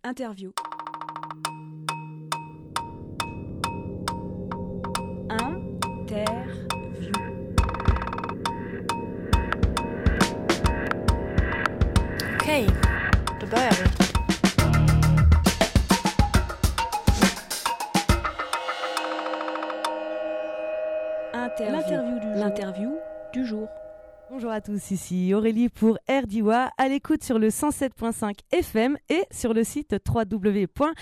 Interview. Okej, då börjar vi. L'interview du jour. Bonjour à tous, ici Aurélie pour RDIWA, à l'écoute sur le 107.5 FM et sur le site www.rdwa.fr.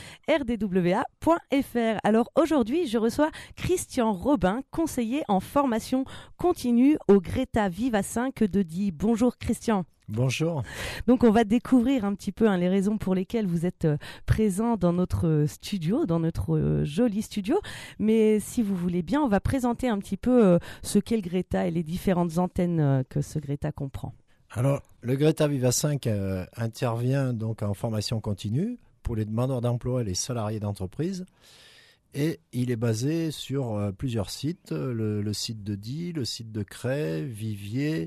Alors aujourd'hui, je reçois Christian Robin, conseiller en formation continue au Greta Viva 5 de Die. Bonjour Christian. Bonjour. Donc on va découvrir un petit peu les raisons pour lesquelles vous êtes présent dans notre studio, dans notre joli studio. Mais si vous voulez bien, on va présenter un petit peu ce qu'est le Greta et les différentes antennes que ce Greta comprend. Alors, le Greta Viva 5 intervient donc en formation continue pour les demandeurs d'emploi et les salariés d'entreprise. Et il est basé sur plusieurs sites, le site de Die, le site de Cray, Viviers,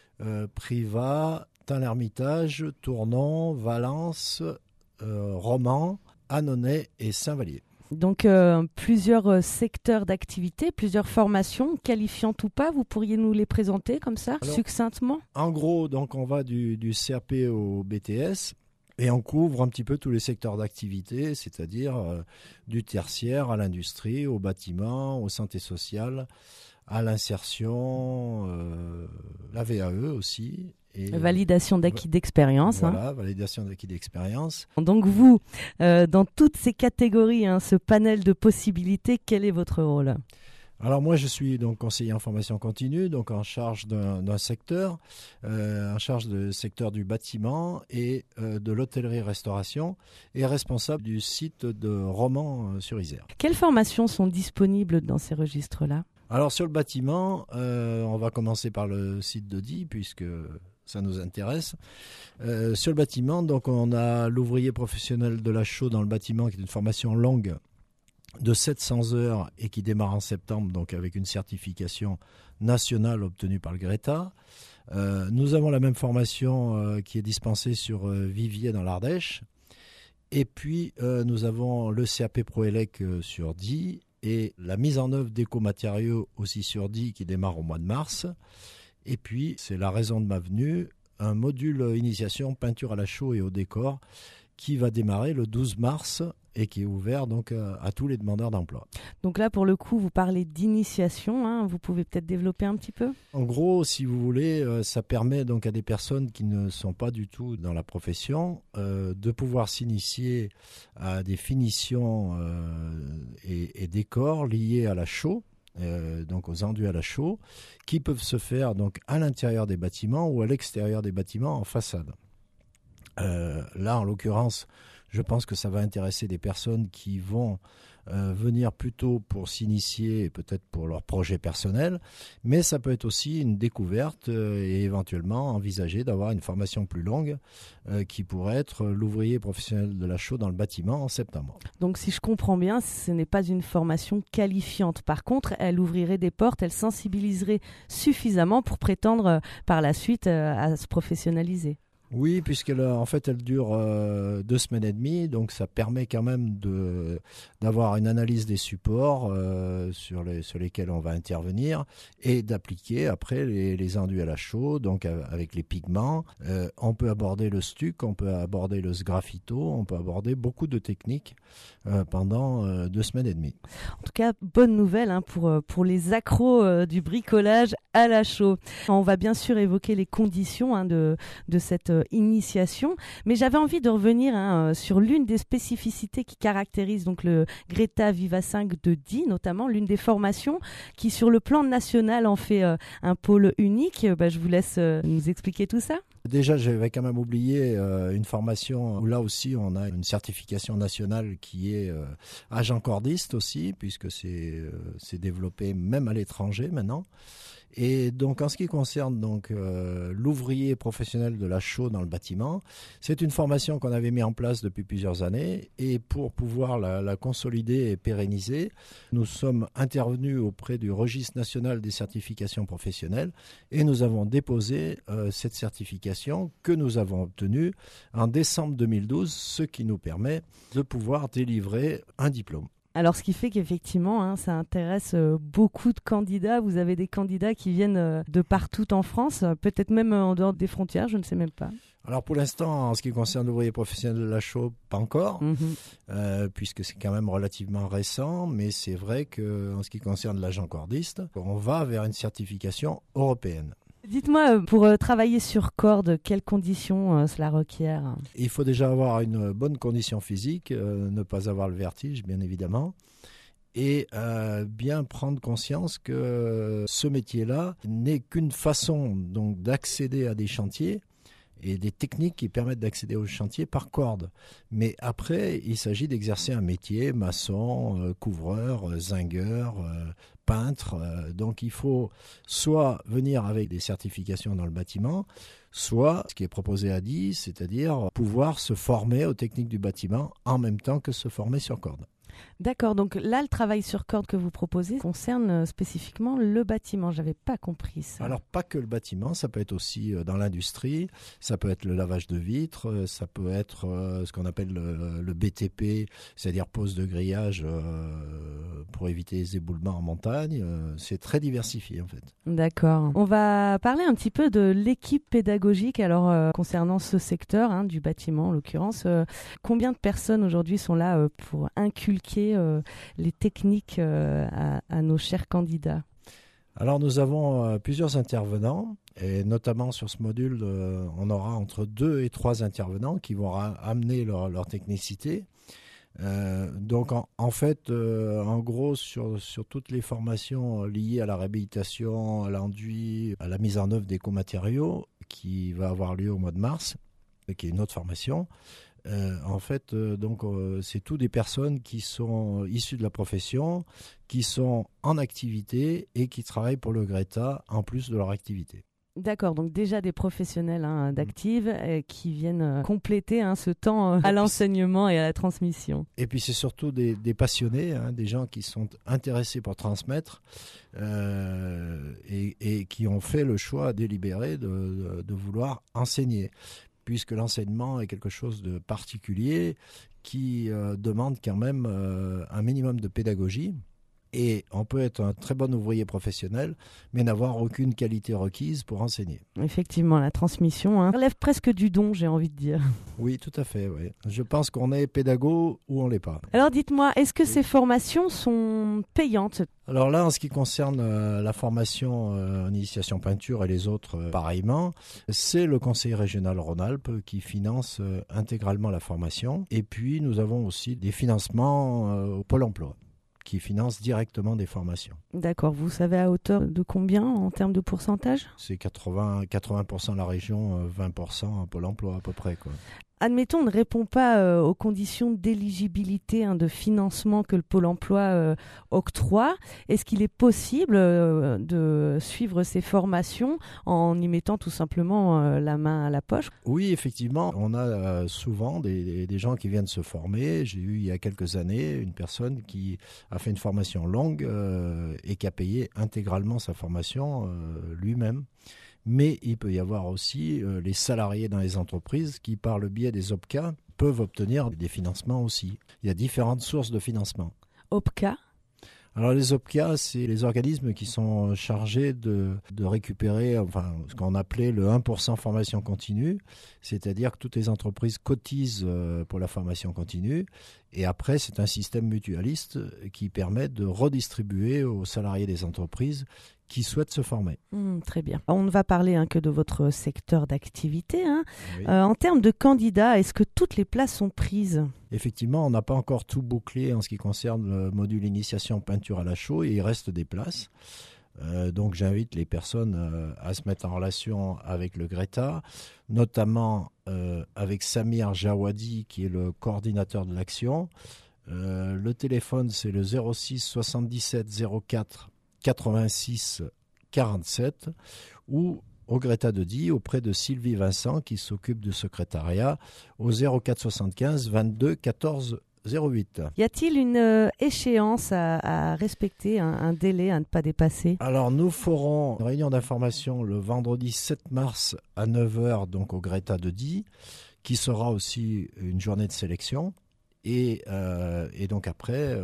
Privas, Tain-l'Hermitage, Tournon, Valence, Romans, Annonay et Saint-Vallier. Donc plusieurs secteurs d'activité, plusieurs formations, qualifiantes ou pas, vous pourriez nous les présenter comme ça, succinctement ? En gros, donc on va du CAP au BTS et on couvre un petit peu tous les secteurs d'activité, c'est-à-dire du tertiaire à l'industrie, au bâtiment, aux santé sociale, à l'insertion, la VAE aussi. Et validation d'acquis d'expérience. Voilà, validation d'acquis d'expérience. Donc vous, dans toutes ces catégories, ce panel de possibilités, quel est votre rôle ? Alors moi, je suis donc conseiller en formation continue, donc en charge d'un secteur, en charge du secteur du bâtiment et de l'hôtellerie-restauration et responsable du site de Romans-sur-Isère. Quelles formations sont disponibles dans ces registres-là ? Alors sur le bâtiment, on va commencer par le site de Die puisque ça nous intéresse. Sur le bâtiment, donc on a l'ouvrier professionnel de la chaux dans le bâtiment qui est une formation longue de 700 heures et qui démarre en septembre, donc avec une certification nationale obtenue par le Greta. Nous avons la même formation qui est dispensée sur Viviers dans l'Ardèche. Et puis nous avons le CAP Proélec sur Die et la mise en œuvre d'écomatériaux aussi sur Die qui démarre au mois de mars. Et puis, c'est la raison de ma venue, un module initiation peinture à la chaux et au décor qui va démarrer le 12 mars et qui est ouvert donc à tous les demandeurs d'emploi. Donc là, pour le coup, vous parlez d'initiation, vous pouvez peut-être développer un petit peu ? En gros, si vous voulez, ça permet donc à des personnes qui ne sont pas du tout dans la profession de pouvoir s'initier à des finitions et décors liés à la chaux. Donc aux enduits à la chaux, qui peuvent se faire donc à l'intérieur des bâtiments ou à l'extérieur des bâtiments en façade. Là, en l'occurrence, je pense que ça va intéresser des personnes qui vont venir plutôt pour s'initier et peut-être pour leur projet personnel, mais ça peut être aussi une découverte et éventuellement envisager d'avoir une formation plus longue qui pourrait être l'ouvrier professionnel de la chaux dans le bâtiment en septembre. Donc si je comprends bien, ce n'est pas une formation qualifiante. Par contre, elle ouvrirait des portes, elle sensibiliserait suffisamment pour prétendre par la suite à se professionnaliser. Oui, puisqu'elle en fait elle dure 2 semaines et demie, donc ça permet quand même d'avoir une analyse des supports sur lesquels on va intervenir et d'appliquer après les enduits à la chaux, donc avec les pigments. On peut aborder le stuc, on peut aborder le sgraffito, on peut aborder beaucoup de techniques pendant 2 semaines et demie. En tout cas, bonne nouvelle pour les accros du bricolage à la chaux. On va bien sûr évoquer les conditions de cette initiation, mais j'avais envie de revenir sur l'une des spécificités qui caractérise donc le Greta Viva 5 de Die, notamment l'une des formations qui sur le plan national en fait un pôle unique. Je vous laisse nous expliquer tout ça. Déjà, j'avais quand même oublié une formation où là aussi on a une certification nationale qui est agent cordiste aussi, puisque c'est développé même à l'étranger maintenant. Et donc en ce qui concerne l'ouvrier professionnel de la chaux dans le bâtiment, c'est une formation qu'on avait mis en place depuis plusieurs années, et pour pouvoir la consolider et pérenniser, nous sommes intervenus auprès du registre national des certifications professionnelles et nous avons déposé cette certification que nous avons obtenue en décembre 2012, ce qui nous permet de pouvoir délivrer un diplôme. Alors, ce qui fait qu'effectivement, ça intéresse beaucoup de candidats. Vous avez des candidats qui viennent de partout en France, peut-être même en dehors des frontières, je ne sais même pas. Alors pour l'instant, en ce qui concerne l'ouvrier professionnel de la chaux, pas encore, puisque c'est quand même relativement récent, mais c'est vrai qu'en ce qui concerne l'agent cordiste, on va vers une certification européenne. Dites-moi, pour travailler sur corde, quelles conditions cela requiert ? Il faut déjà avoir une bonne condition physique, ne pas avoir le vertige, bien évidemment, et bien prendre conscience que ce métier-là n'est qu'une façon donc d'accéder à des chantiers et des techniques qui permettent d'accéder aux chantiers par corde. Mais après, il s'agit d'exercer un métier, maçon, couvreur, zingueur, peintre. Donc il faut soit venir avec des certifications dans le bâtiment, soit ce qui est proposé à 10, c'est-à-dire pouvoir se former aux techniques du bâtiment en même temps que se former sur corde. D'accord, donc là, le travail sur corde que vous proposez concerne spécifiquement le bâtiment. Je n'avais pas compris ça. Alors, pas que le bâtiment, ça peut être aussi dans l'industrie, ça peut être le lavage de vitres, ça peut être ce qu'on appelle le BTP, c'est-à-dire pose de grillage pour éviter les éboulements en montagne. C'est très diversifié, en fait. D'accord. On va parler un petit peu de l'équipe pédagogique. Alors, concernant ce secteur du bâtiment, en l'occurrence, combien de personnes aujourd'hui sont là pour inculquer les techniques à nos chers candidats? Alors nous avons plusieurs intervenants, et notamment sur ce module, on aura entre 2 et 3 intervenants qui vont amener leur technicité. Donc en fait, en gros, sur toutes les formations liées à la réhabilitation, à l'enduit, à la mise en œuvre d'écomatériaux, qui va avoir lieu au mois de mars, qui est une autre formation, c'est tous des personnes qui sont issues de la profession, qui sont en activité et qui travaillent pour le Greta en plus de leur activité. D'accord, donc déjà des professionnels d'actifs qui viennent compléter ce temps à l'enseignement et à la transmission. Et puis c'est surtout des passionnés, des gens qui sont intéressés pour transmettre et qui ont fait le choix délibéré de vouloir enseigner, puisque l'enseignement est quelque chose de particulier qui demande quand même un minimum de pédagogie. Et on peut être un très bon ouvrier professionnel, mais n'avoir aucune qualité requise pour enseigner. Effectivement, la transmission relève presque du don, j'ai envie de dire. Oui, tout à fait. Oui. Je pense qu'on est pédago ou on ne l'est pas. Alors dites-moi, est-ce que ces formations sont payantes ? Alors là, en ce qui concerne la formation en initiation peinture et les autres pareillement, c'est le Conseil régional Rhône-Alpes qui finance intégralement la formation. Et puis, nous avons aussi des financements au Pôle emploi, qui finance directement des formations. D'accord, vous savez à hauteur de combien en termes de pourcentage ? C'est 80% la région, 20% Pôle emploi à peu près, quoi. Admettons, on ne répond pas aux conditions d'éligibilité de financement que le Pôle emploi octroie. Est-ce qu'il est possible de suivre ces formations en y mettant tout simplement la main à la poche ? Oui, effectivement, on a souvent des gens qui viennent se former. J'ai eu il y a quelques années une personne qui a fait une formation longue et qui a payé intégralement sa formation lui-même. Mais il peut y avoir aussi les salariés dans les entreprises qui, par le biais des OPCA, peuvent obtenir des financements aussi. Il y a différentes sources de financement. OPCA ? Alors les OPCA, c'est les organismes qui sont chargés de récupérer ce qu'on appelait le 1% formation continue, c'est-à-dire que toutes les entreprises cotisent pour la formation continue, et après c'est un système mutualiste qui permet de redistribuer aux salariés des entreprises qui souhaitent se former. Très bien. On ne va parler que de votre secteur d'activité. Oui. En termes de candidats, est-ce que toutes les places sont prises ? Effectivement, on n'a pas encore tout bouclé en ce qui concerne le module initiation peinture à la chaux et il reste des places. Donc j'invite les personnes à se mettre en relation avec le Greta, notamment avec Samir Jawadi qui est le coordinateur de l'action. Le téléphone c'est le 06 77 04 86 47 ou au Greta de Die auprès de Sylvie Vincent qui s'occupe du secrétariat au 04 75 22 14 08. Y a-t-il une échéance à respecter, un délai à ne pas dépasser? Alors nous ferons une réunion d'information le vendredi 7 mars à 9h donc au Greta de Die, qui sera aussi une journée de sélection. Et donc après,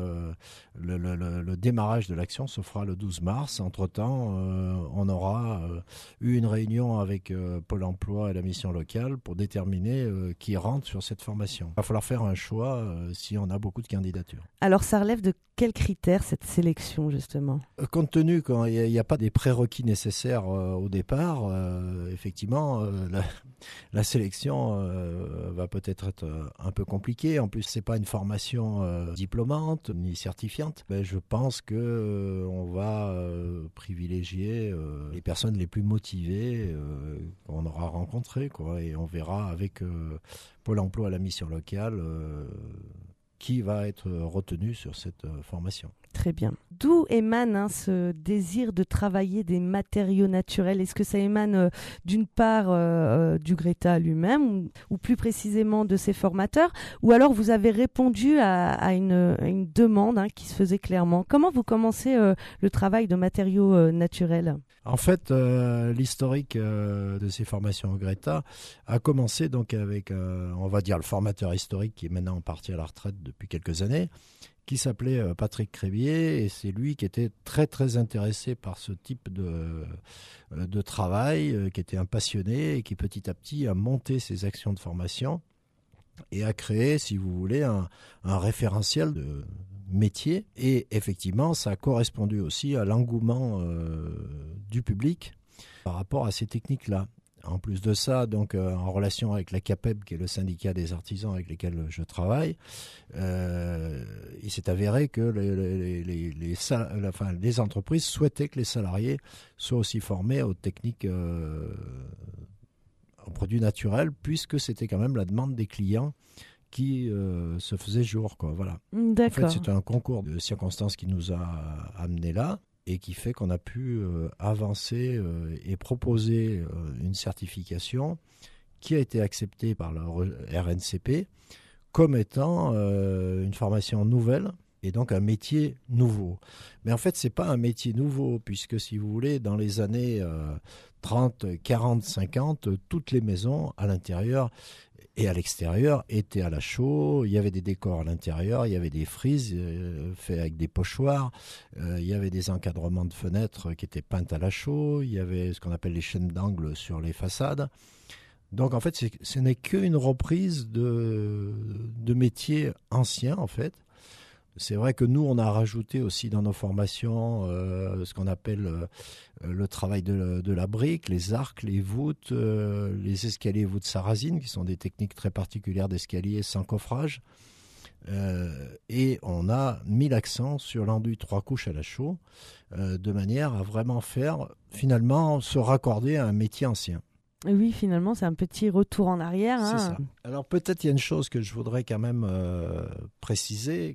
le démarrage de l'action se fera le 12 mars. Entre-temps, on aura eu une réunion avec Pôle emploi et la mission locale pour déterminer qui rentre sur cette formation. Il va falloir faire un choix si on a beaucoup de candidatures. Alors ça relève de quels critères cette sélection justement? Compte tenu qu'il n'y a pas des prérequis nécessaires au départ, effectivement, la sélection va peut-être être un peu compliquée. En plus, c'est pas une formation diplômante ni certifiante. Mais je pense que on va privilégier les personnes les plus motivées qu'on aura rencontrées, quoi, et on verra avec Pôle emploi à la mission locale qui va être retenu sur cette formation. Très bien. D'où émane ce désir de travailler des matériaux naturels? Est-ce que ça émane d'une part du Greta lui-même ou plus précisément de ses formateurs? Ou alors vous avez répondu à une demande qui se faisait clairement? Comment vous commencez le travail de matériaux naturels? En fait, l'historique de ces formations au Greta a commencé donc avec, on va dire, le formateur historique qui est maintenant parti à la retraite depuis quelques années, qui s'appelait Patrick Crébier, et c'est lui qui était très très intéressé par ce type de travail, qui était un passionné et qui petit à petit a monté ses actions de formation et a créé, si vous voulez, un référentiel de métier. Et effectivement, ça a correspondu aussi à l'engouement du public par rapport à ces techniques-là. En plus de ça, donc en relation avec la CAPEB, qui est le syndicat des artisans avec lesquels je travaille, il s'est avéré que les entreprises souhaitaient que les salariés soient aussi formés aux techniques, aux produits naturels, puisque c'était quand même la demande des clients qui se faisait jour, quoi. Voilà. D'accord. En fait, c'est un concours de circonstances qui nous a amenés là, et qui fait qu'on a pu avancer et proposer une certification qui a été acceptée par la RNCP comme étant une formation nouvelle et donc un métier nouveau. Mais en fait, ce n'est pas un métier nouveau, puisque si vous voulez, dans les années 30, 40, 50, toutes les maisons à l'intérieur et à l'extérieur étaient à la chaux. Il y avait des décors à l'intérieur, il y avait des frises faits avec des pochoirs, il y avait des encadrements de fenêtres qui étaient peintes à la chaux, il y avait ce qu'on appelle les chaînes d'angle sur les façades. Donc en fait, ce n'est qu'une reprise de métiers anciens en fait. C'est vrai que nous, on a rajouté aussi dans nos formations ce qu'on appelle le travail de la brique, les arcs, les voûtes, les escaliers voûtes sarrasines, qui sont des techniques très particulières d'escalier sans coffrage. Et on a mis l'accent sur l'enduit 3 couches à la chaux, de manière à vraiment faire, finalement, se raccorder à un métier ancien. Oui, finalement, c'est un petit retour en arrière. C'est ça. Alors peut-être il y a une chose que je voudrais quand même préciser,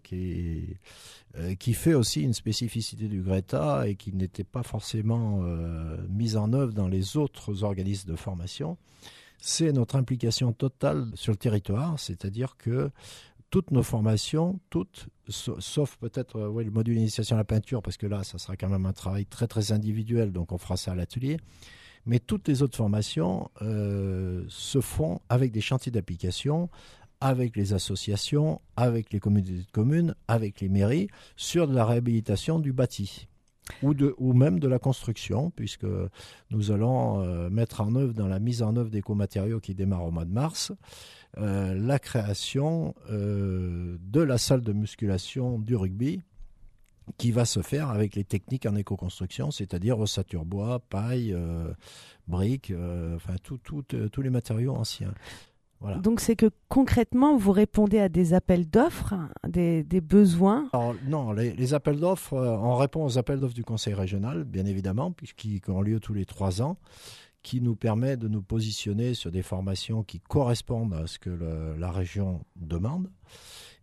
qui fait aussi une spécificité du Greta et qui n'était pas forcément mise en œuvre dans les autres organismes de formation. C'est notre implication totale sur le territoire, c'est-à-dire que toutes nos formations, sauf peut-être le module d'initiation à la peinture, parce que là, ça sera quand même un travail très très individuel, donc on fera ça à l'atelier. Mais toutes les autres formations se font avec des chantiers d'application, avec les associations, avec les communautés de communes, avec les mairies, sur de la réhabilitation du bâti ou même de la construction, puisque nous allons mettre en œuvre, dans la mise en œuvre d'écomatériaux qui démarre au mois de mars, la création de la salle de musculation du rugby, qui va se faire avec les techniques en éco-construction, c'est-à-dire ossature bois, paille, briques, tous les matériaux anciens. Voilà. Donc c'est que concrètement, vous répondez à des appels d'offres, des besoins? Alors, non, les appels d'offres, on répond aux appels d'offres du Conseil régional, bien évidemment, qui ont lieu tous les 3 ans, qui nous permet de nous positionner sur des formations qui correspondent à ce que la région demande.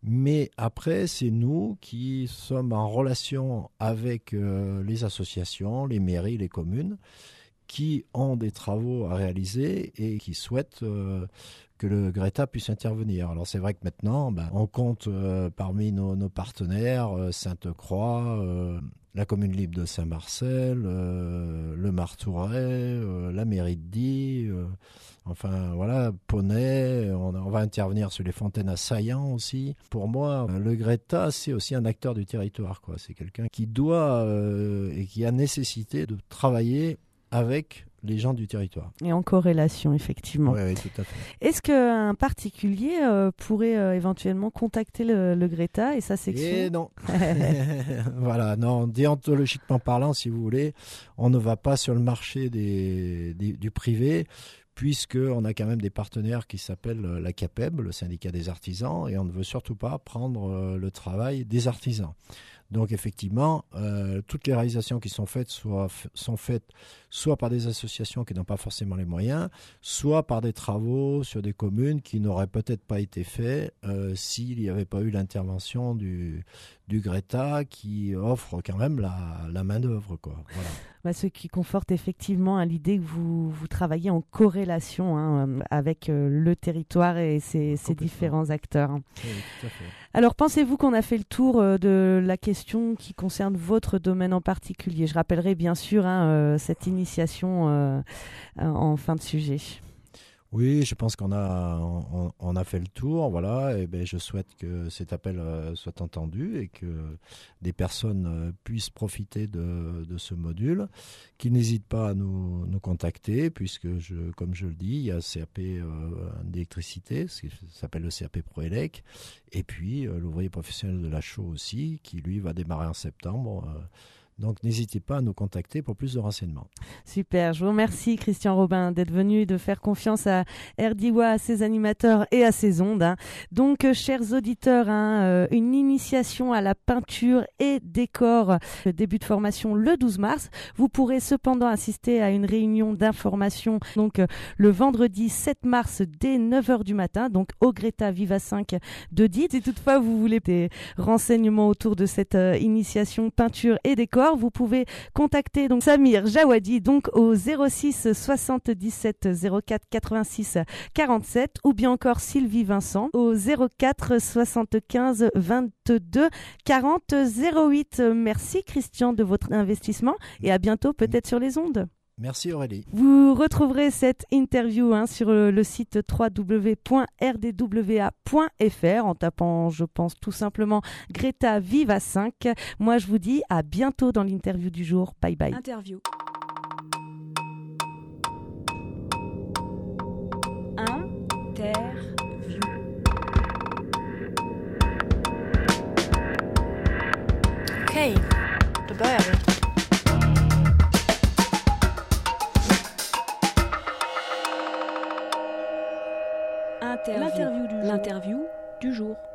Mais après, c'est nous qui sommes en relation avec les associations, les mairies, les communes, qui ont des travaux à réaliser et qui souhaitent que le Greta puisse intervenir. Alors c'est vrai que maintenant, on compte parmi nos partenaires Sainte-Croix, la commune libre de Saint-Marcel, le Martouret, la mairie de Die, enfin voilà, Poney, on va intervenir sur les fontaines à Saillant aussi. Pour moi, le Greta, c'est aussi un acteur du territoire, quoi. C'est quelqu'un qui doit et qui a nécessité de travailler avec les gens du territoire. Et en corrélation, effectivement. Oui, tout à fait. Est-ce qu'un particulier pourrait éventuellement contacter le Greta et sa section ? Et non. Voilà, non, déontologiquement parlant, si vous voulez, on ne va pas sur le marché du privé, puisqu'on a quand même des partenaires qui s'appellent la CAPEB, le syndicat des artisans, et on ne veut surtout pas prendre le travail des artisans. Donc effectivement, toutes les réalisations qui sont faites sont faites soit par des associations qui n'ont pas forcément les moyens, soit par des travaux sur des communes qui n'auraient peut-être pas été faits s'il n'y avait pas eu l'intervention du Greta qui offre quand même la main-d'œuvre, quoi. Voilà. Ce qui conforte effectivement l'idée que vous travaillez en corrélation avec le territoire et ses différents acteurs. Oui, tout à fait. Alors, pensez-vous qu'on a fait le tour de la question qui concerne votre domaine en particulier ? Je rappellerai bien sûr cette initiation en fin de sujet. Oui, je pense qu'on a fait le tour, voilà. Et je souhaite que cet appel soit entendu et que des personnes puissent profiter de ce module, qu'ils n'hésitent pas à nous contacter, puisque comme je le dis, il y a CAP d'électricité, ce qui s'appelle le CAP Proélec, et puis l'ouvrier professionnel de la chaux aussi, qui lui va démarrer en septembre. Donc n'hésitez pas à nous contacter pour plus de renseignements. Super, je vous remercie Christian Robin d'être venu, de faire confiance à RDIWA, à ses animateurs et à ses ondes. Donc chers auditeurs, une initiation à la peinture et décor, le début de formation le 12 mars. Vous pourrez cependant assister à une réunion d'information donc le vendredi 7 mars dès 9h du matin, donc au Greta Viva 5 de Die. Si toutefois vous voulez des renseignements autour de cette initiation peinture et décor, vous pouvez contacter donc Samir Jawadi donc au 06 77 04 86 47 ou bien encore Sylvie Vincent au 04 75 22 40 08. Merci Christian de votre investissement et à bientôt peut-être sur les ondes. Merci Aurélie. Vous retrouverez cette interview sur le site www.rdwa.fr en tapant, je pense, tout simplement Greta Viva 5. Moi, je vous dis à bientôt dans l'interview du jour. Bye bye. Interview. Okej, då börjar vi. L'interview du jour.